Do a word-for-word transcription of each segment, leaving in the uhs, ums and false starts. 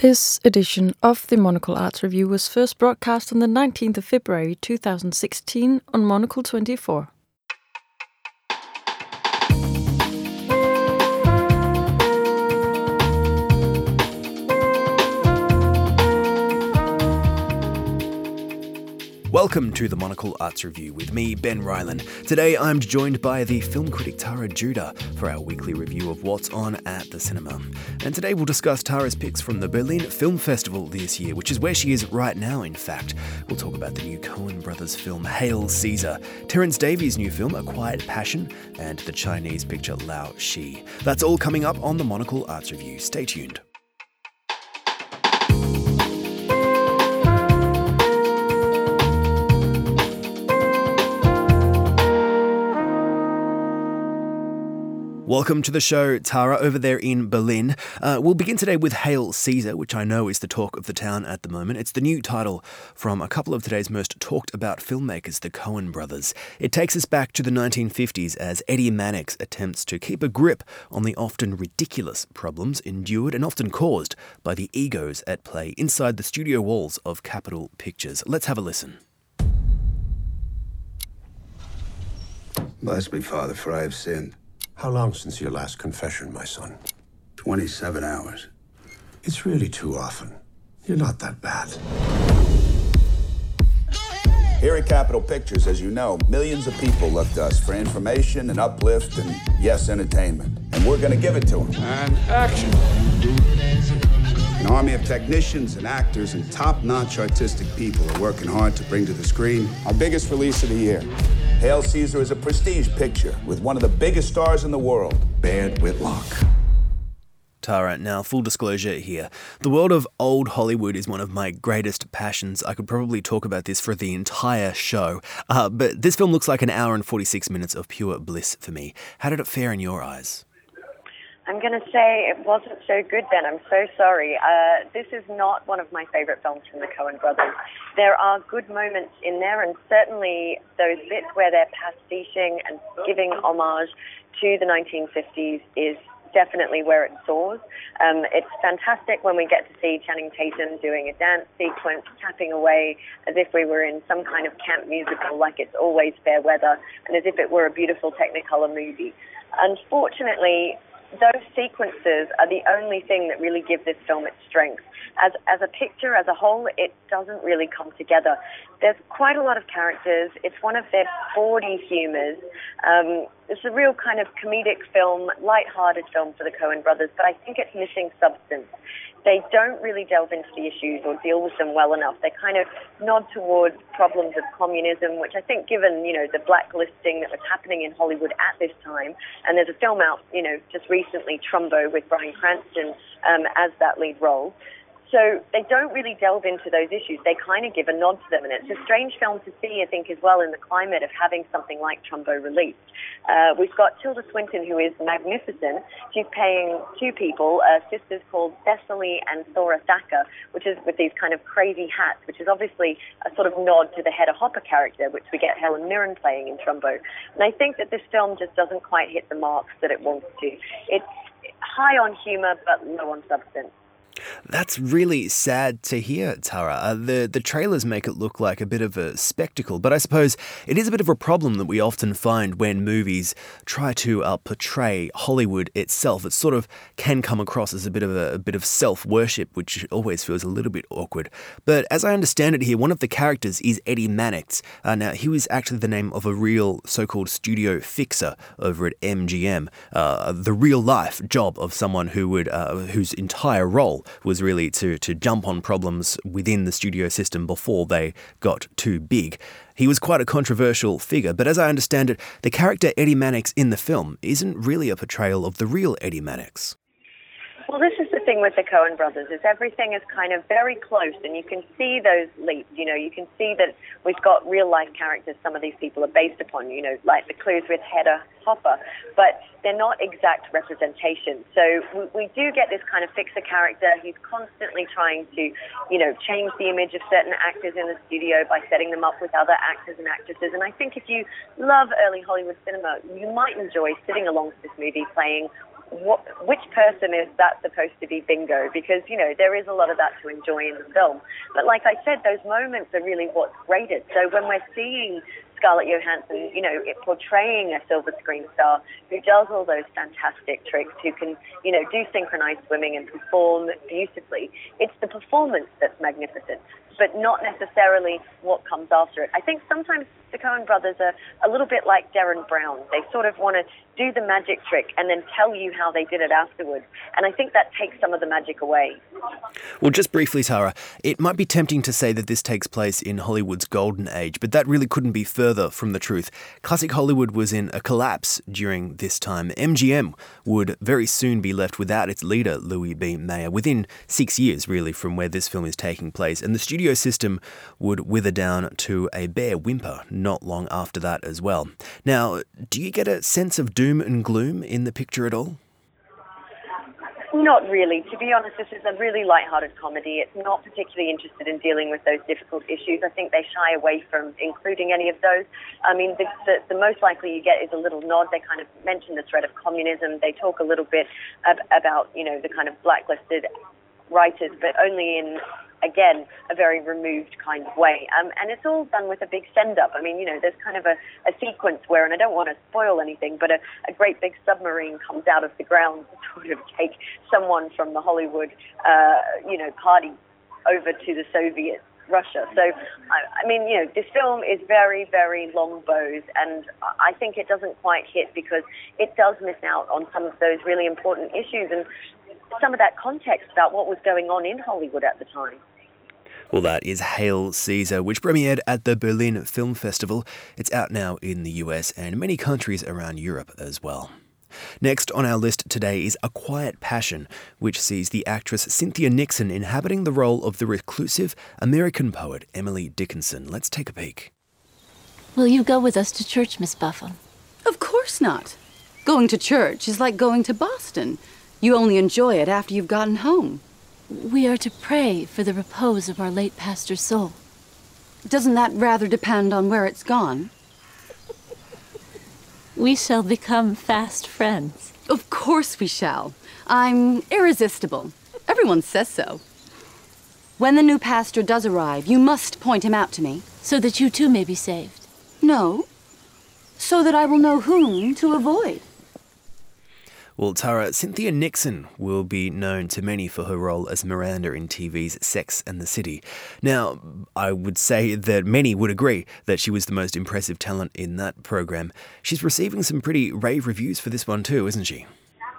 This edition of the Monocle Arts Review was first broadcast on the nineteenth of February two thousand sixteen on Monocle twenty-four. Welcome to the Monocle Arts Review with me, Ben Ryland. Today I'm joined by the film critic Tara Judah for our weekly review of what's on at the cinema. And today we'll discuss Tara's picks from the Berlin Film Festival this year, which is where she is right now, in fact. We'll talk about the new Coen brothers film Hail Caesar, Terence Davies' new film A Quiet Passion, and the Chinese picture Lao Shi. That's all coming up on the Monocle Arts Review. Stay tuned. Welcome to the show, Tara, over there in Berlin. Uh, we'll begin today with Hail Caesar, which I know is the talk of the town at the moment. It's the new title from a couple of today's most talked about filmmakers, the Coen brothers. It takes us back to the nineteen fifties as Eddie Mannix attempts to keep a grip on the often ridiculous problems endured and often caused by the egos at play inside the studio walls of Capitol Pictures. Let's have a listen. Bless me, Father, for I have sinned. How long since your last confession, my son? twenty-seven hours. It's really too often. You're not that bad. Here at Capitol Pictures, as you know, millions of people look to us for information and uplift and, yes, entertainment. And we're going to give it to them. And action. An army of technicians and actors and top-notch artistic people are working hard to bring to the screen our biggest release of the year. Hail Caesar is a prestige picture with one of the biggest stars in the world, Baird Whitlock. Tara, now full disclosure here. The world of old Hollywood is one of my greatest passions. I could probably talk about this for the entire show. Uh, but this film looks like an hour and forty-six minutes of pure bliss for me. How did it fare in your eyes? I'm going to say it wasn't so good then. I'm so sorry. Uh, this is not one of my favorite films from the Coen brothers. There are good moments in there, and certainly those bits where they're pastiching and giving homage to the nineteen fifties is definitely where it soars. Um, it's fantastic when we get to see Channing Tatum doing a dance sequence, tapping away as if we were in some kind of camp musical, like It's Always Fair Weather, and as if it were a beautiful Technicolor movie. Unfortunately, those sequences are the only thing that really give this film its strength. As as a picture, as a whole, it doesn't really come together. There's quite a lot of characters. It's one of their forties humours. Um, it's a real kind of comedic film, light-hearted film for the Coen brothers, but I think it's missing substance. They don't really delve into the issues or deal with them well enough. They kind of nod towards problems of communism, which I think, given, you know, the blacklisting that was happening in Hollywood at this time, and there's a film out, you know, just recently, Trumbo, with Bryan Cranston um, as that lead role. So they don't really delve into those issues. They kind of give a nod to them, and it's a strange film to see, I think, as well, in the climate of having something like Trumbo released. Uh, we've got Tilda Swinton, who is magnificent. She's playing two people, uh, sisters called Thessaly and Thora Thacker, which is with these kind of crazy hats, which is obviously a sort of nod to the Hedda Hopper character, which we get Helen Mirren playing in Trumbo. And I think that this film just doesn't quite hit the marks that it wants to. It's high on humour, but low on substance. That's really sad to hear, Tara. Uh, the, the trailers make it look like a bit of a spectacle, but I suppose it is a bit of a problem that we often find when movies try to uh, portray Hollywood itself. It sort of can come across as a bit of a, a bit of self-worship, which always feels a little bit awkward. But as I understand it here, one of the characters is Eddie Mannix. Uh, now, he was actually the name of a real so-called studio fixer over at M G M, uh, the real-life job of someone who would uh, whose entire role was really to, to jump on problems within the studio system before they got too big. He was quite a controversial figure, but as I understand it, the character Eddie Mannix in the film isn't really a portrayal of the real Eddie Mannix. Well, this is the thing with the Coen brothers, is everything is kind of very close, and you can see those leaps. You know, you can see that we've got real-life characters some of these people are based upon, you know, like the clues with Hedda Hopper, but they're not exact representation. So we, we do get this kind of fixer character. He's constantly trying to, you know, change the image of certain actors in the studio by setting them up with other actors and actresses. And I think if you love early Hollywood cinema, you might enjoy sitting along with this movie playing what, which person is that supposed to be bingo? Because, you know, there is a lot of that to enjoy in the film. But like I said, those moments are really what's graded. So when we're seeing Scarlett Johansson, you know, it portraying a silver screen star who does all those fantastic tricks, who can, you know, do synchronized swimming and perform beautifully, it's the performance that's magnificent, but not necessarily what comes after it. I think sometimes the Coen brothers are a little bit like Derren Brown. They sort of want to do the magic trick and then tell you how they did it afterwards. And I think that takes some of the magic away. Well, just briefly, Tara, it might be tempting to say that this takes place in Hollywood's golden age, but that really couldn't be further from the truth. Classic Hollywood was in a collapse during this time. M G M would very soon be left without its leader, Louis B. Mayer, within six years, really, from where this film is taking place. And the studio system would wither down to a bare whimper not long after that as well. Now, do you get a sense of doom and gloom in the picture at all? Not really. To be honest, this is a really lighthearted comedy. It's not particularly interested in dealing with those difficult issues. I think they shy away from including any of those. I mean, the, the, the most likely you get is a little nod. They kind of mention the threat of communism. They talk a little bit ab- about, you know, the kind of blacklisted writers, but only in, again, a very removed kind of way. Um, and it's all done with a big send-up. I mean, you know, there's kind of a, a sequence where, and I don't want to spoil anything, but a, a great big submarine comes out of the ground to sort of take someone from the Hollywood, uh, you know, party over to the Soviet Russia. So, I, I mean, you know, this film is very, very long bows, and I think it doesn't quite hit because it does miss out on some of those really important issues and some of that context about what was going on in Hollywood at the time. Well, that is Hail Caesar, which premiered at the Berlin Film Festival. It's out now in the U S and many countries around Europe as well. Next on our list today is A Quiet Passion, which sees the actress Cynthia Nixon inhabiting the role of the reclusive American poet Emily Dickinson. Let's take a peek. Will you go with us to church, Miss Buffum? Of course not. Going to church is like going to Boston. You only enjoy it after you've gotten home. We are to pray for the repose of our late pastor's soul. Doesn't that rather depend on where it's gone? We shall become fast friends. Of course we shall. I'm irresistible. Everyone says so. When the new pastor does arrive, you must point him out to me. So that you too may be saved. No. So that I will know whom to avoid. Well, Tara, Cynthia Nixon will be known to many for her role as Miranda in T V's Sex and the City. Now, I would say that many would agree that she was the most impressive talent in that program. She's receiving some pretty rave reviews for this one too, isn't she?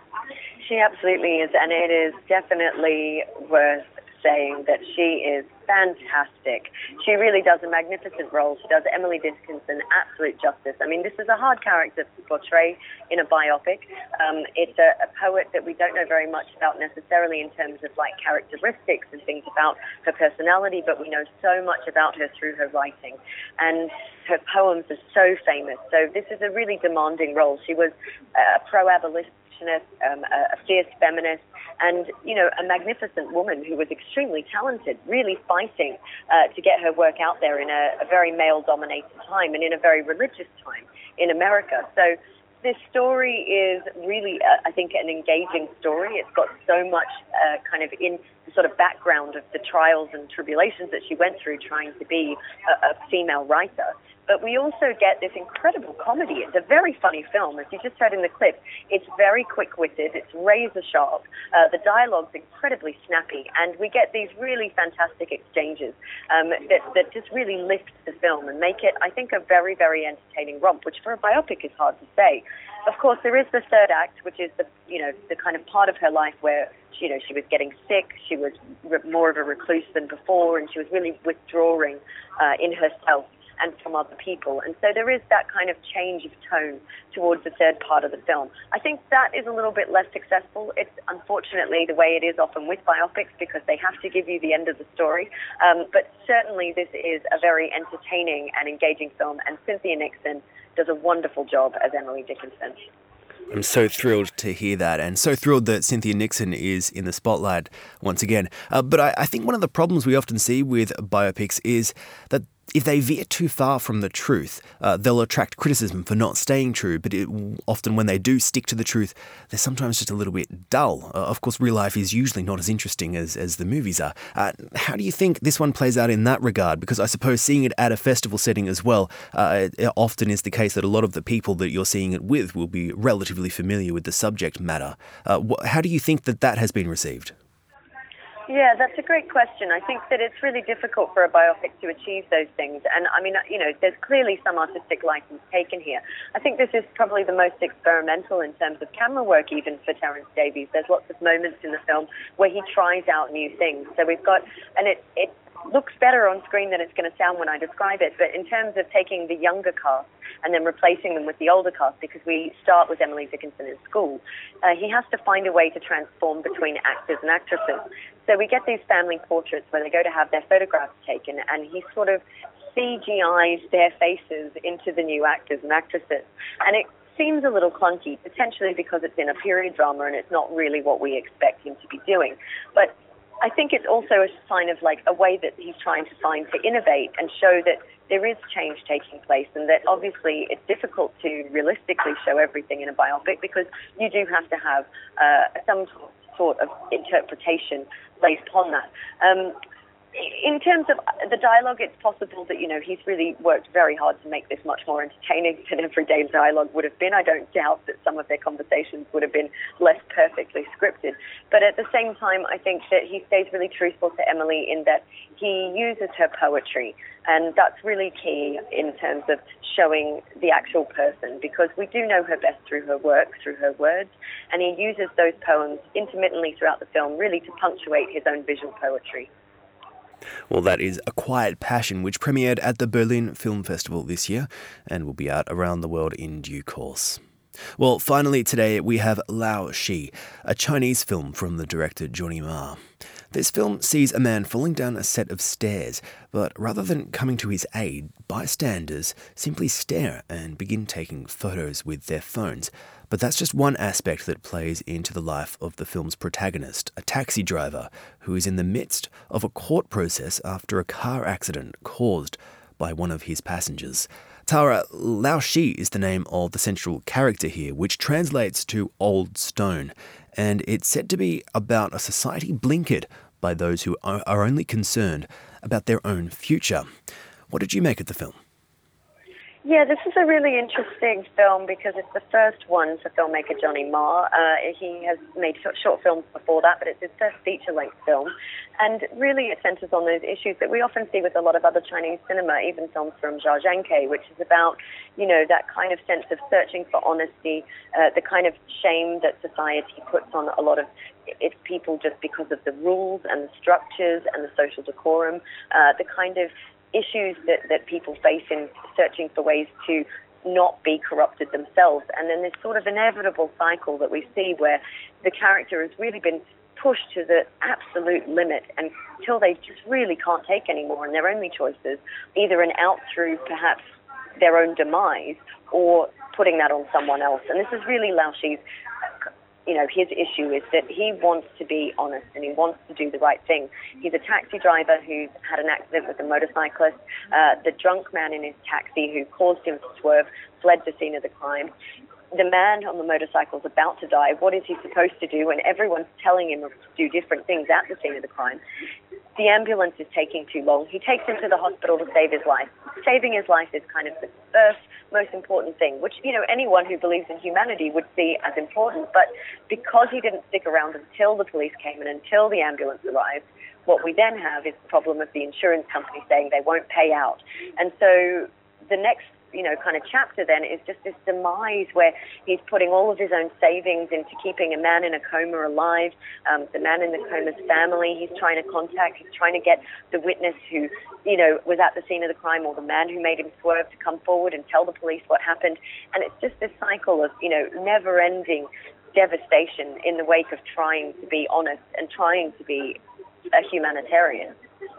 She absolutely is, and it is definitely worth saying that she is fantastic. She really does a magnificent role. She does Emily Dickinson absolute justice. I mean, this is a hard character to portray in a biopic. Um, it's a, a poet that we don't know very much about necessarily in terms of like characteristics and things about her personality, but we know so much about her through her writing. And her poems are so famous. So this is a really demanding role. She was a pro-abolitionist, Um, a, a fierce feminist, and, you know, a magnificent woman who was extremely talented, really fighting uh, to get her work out there in a, a very male-dominated time and in a very religious time in America. So this story is really, uh, I think, an engaging story. It's got so much uh, kind of in the sort of background of the trials and tribulations that she went through trying to be a, a female writer. But we also get this incredible comedy. It's a very funny film. As you just heard in the clip, it's very quick-witted. It's razor-sharp. Uh, the dialogue's incredibly snappy. And we get these really fantastic exchanges um, that, that just really lift the film and make it, I think, a very, very entertaining romp, which for a biopic is hard to say. Of course, there is the third act, which is the, you know, the kind of part of her life where, you know, she was getting sick, she was re- more of a recluse than before, and she was really withdrawing uh, in herself and from other people. And so there is that kind of change of tone towards the third part of the film. I think that is a little bit less successful. It's unfortunately the way it is often with biopics because they have to give you the end of the story. Um, but certainly this is a very entertaining and engaging film, and Cynthia Nixon does a wonderful job as Emily Dickinson. I'm so thrilled to hear that, and so thrilled that Cynthia Nixon is in the spotlight once again. Uh, but I, I think one of the problems we often see with biopics is that if they veer too far from the truth, uh, they'll attract criticism for not staying true, but it, often when they do stick to the truth, they're sometimes just a little bit dull. Uh, of course, real life is usually not as interesting as, as the movies are. Uh, how do you think this one plays out in that regard? Because I suppose seeing it at a festival setting as well, uh, it often is the case that a lot of the people that you're seeing it with will be relatively familiar with the subject matter. Uh, wh- how do you think that that has been received? Yeah, that's a great question. I think that it's really difficult for a biopic to achieve those things. And I mean, you know, there's clearly some artistic license taken here. I think this is probably the most experimental in terms of camera work, even for Terence Davies. There's lots of moments in the film where he tries out new things. So we've got, and it, it looks better on screen than it's going to sound when I describe it. But in terms of taking the younger cast and then replacing them with the older cast, because we start with Emily Dickinson in school, uh, he has to find a way to transform between actors and actresses. So we get these family portraits where they go to have their photographs taken, and he sort of C G Is their faces into the new actors and actresses. And it seems a little clunky, potentially because it's in a period drama and it's not really what we expect him to be doing. But I think it's also a sign of like a way that he's trying to find to innovate and show that there is change taking place, and that obviously it's difficult to realistically show everything in a biopic because you do have to have uh, some sort of interpretation based upon that. Um, in terms of the dialogue, it's possible that, you know, he's really worked very hard to make this much more entertaining than everyday dialogue would have been. I don't doubt that some of their conversations would have been less perfectly scripted. But at the same time, I think that he stays really truthful to Emily in that he uses her poetry. And that's really key in terms of showing the actual person, because we do know her best through her work, through her words. And he uses those poems intermittently throughout the film really to punctuate his own visual poetry. Well, that is A Quiet Passion, which premiered at the Berlin Film Festival this year and will be out around the world in due course. Well, finally today we have Lao Shi, a Chinese film from the director Johnny Ma. This film sees a man falling down a set of stairs, but rather than coming to his aid, bystanders simply stare and begin taking photos with their phones. But that's just one aspect that plays into the life of the film's protagonist, a taxi driver who is in the midst of a court process after a car accident caused by one of his passengers. Tara, Lao Shi is the name of the central character here, which translates to Old Stone, and it's said to be about a society blinkered by those who are only concerned about their own future. What did you make of the film? Yeah, this is a really interesting film because it's the first one for filmmaker Johnny Ma. Uh, he has made short, short films before that, but it's his first feature-length film. And really it centers on those issues that we often see with a lot of other Chinese cinema, even films from Zhao Zhangke, which is about, you know, that kind of sense of searching for honesty, uh, the kind of shame that society puts on a lot of its people just because of the rules and the structures and the social decorum, uh, the kind of issues that, that people face in searching for ways to not be corrupted themselves. And then this sort of inevitable cycle that we see where the character has really been pushed to the absolute limit until they just really can't take anymore, and their only choice is either an out through perhaps their own demise or putting that on someone else. And this is really Lao Shi's, you know, his issue is that he wants to be honest and he wants to do the right thing. He's a taxi driver who's had an accident with a motorcyclist. Uh, the drunk man in his taxi who caused him to swerve fled the scene of the crime. The man on the motorcycle is about to die. What is he supposed to do when everyone's telling him to do different things at the scene of the crime? The ambulance is taking too long. He takes him to the hospital to save his life. Saving his life is kind of the first most important thing, which, you know, anyone who believes in humanity would see as important. But because he didn't stick around until the police came and until the ambulance arrived, what we then have is the problem of the insurance company saying they won't pay out. And so the next you know, kind of chapter then is just this demise where he's putting all of his own savings into keeping a man in a coma alive, um, the man in the coma's family he's trying to contact, he's trying to get the witness who, you know, was at the scene of the crime or the man who made him swerve to come forward and tell the police what happened. And it's just this cycle of, you know, never-ending devastation in the wake of trying to be honest and trying to be a humanitarian.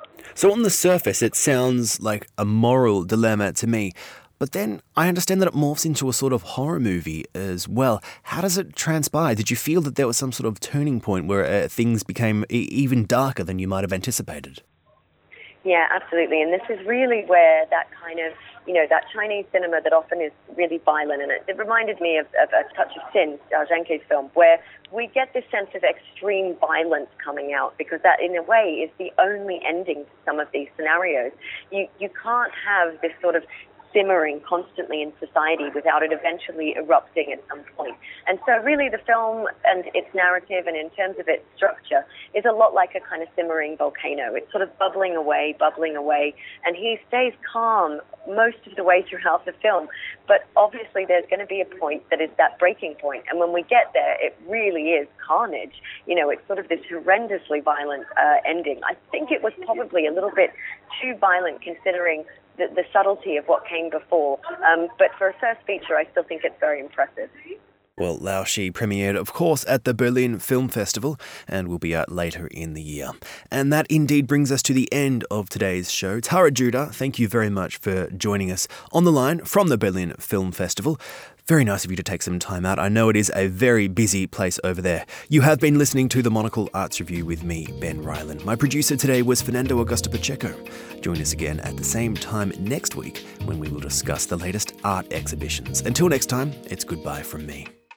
So on the surface, it sounds like a moral dilemma to me. But then I understand that it morphs into a sort of horror movie as well. How does it transpire? Did you feel that there was some sort of turning point where uh, things became e- even darker than you might have anticipated? Yeah, absolutely. And this is really where that kind of, you know, that Chinese cinema that often is really violent, and it, it reminded me of, of A Touch of Sin, Zhao Zhangke's film, where we get this sense of extreme violence coming out, because that, in a way, is the only ending to some of these scenarios. You, you can't have this sort of simmering constantly in society without it eventually erupting at some point. And so really the film and its narrative and in terms of its structure is a lot like a kind of simmering volcano. It's sort of bubbling away, bubbling away, and he stays calm most of the way throughout the film. But obviously there's going to be a point that is that breaking point. And when we get there, it really is carnage. You know, it's sort of this horrendously violent uh, ending. I think it was probably a little bit too violent considering The, the subtlety of what came before. Um, but for a first feature, I still think it's very impressive. Well, Laoshi premiered, of course, at the Berlin Film Festival and will be out later in the year. And that indeed brings us to the end of today's show. Tara Judah, thank you very much for joining us on the line from the Berlin Film Festival. Very nice of you to take some time out. I know it is a very busy place over there. You have been listening to the Monocle Arts Review with me, Ben Ryland. My producer today was Fernando Augusto Pacheco. Join us again at the same time next week when we will discuss the latest art exhibitions. Until next time, it's goodbye from me.